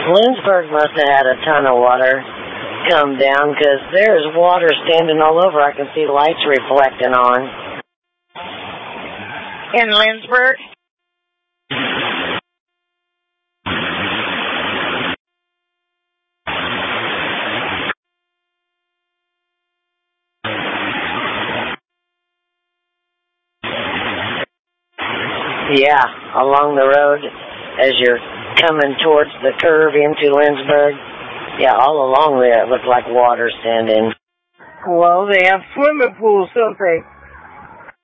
Lindsberg must have had a ton of water come down, because there's water standing all over. I can see lights reflecting on. In Lindsberg? Yeah, along the road as you're coming towards the curve into Lindsberg. Yeah, all along there it looked like water standing. Well, they have swimming pools, don't they?